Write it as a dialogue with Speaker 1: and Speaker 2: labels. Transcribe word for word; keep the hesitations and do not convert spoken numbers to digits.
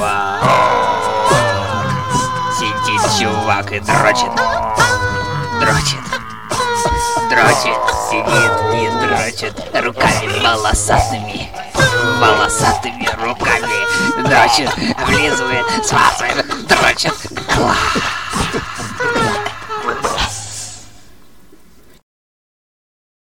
Speaker 1: чувак. Сидит чувак и дрочит. Дрочит. Дрочит. Сидит и дрочит руками волосатыми. Волосатыми руками. Дрочит, облизывает, смазывает, дрочит. Класс.